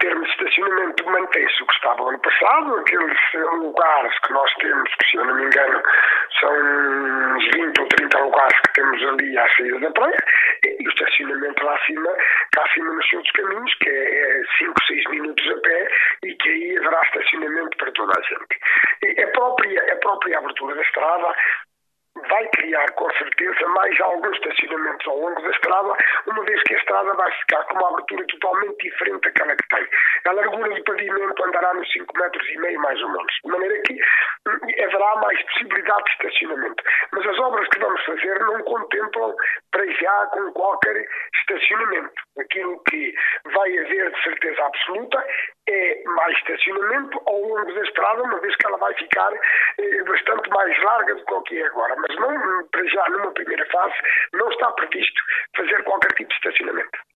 termos de estacionamento, mantém-se o que estava ano passado, aqueles lugares que nós temos, que se eu não me engano são uns 20 ou 30 lugares que temos ali à saída da praia, e o estacionamento cá acima nos outros caminhos, que é 5, 6 minutos a pé, e que aí haverá estacionamento para toda a gente. E a própria abertura da estrada vai criar, com certeza, mais alguns estacionamentos ao longo da estrada, uma vez que a estrada vai ficar com uma abertura totalmente diferente daquela que tem. A largura do pavimento andará nos 5,5 metros, mais ou menos, de maneira que haverá mais possibilidade de estacionamento. Mas as obras que vamos fazer não contemplam para já com qualquer estacionamento. Aquilo que vai haver de certeza absoluta é mais estacionamento ao longo da estrada, uma vez que ela vai ficar bastante mais larga do que o que é agora. Mas não, para já, numa primeira fase, não está previsto fazer qualquer tipo de estacionamento.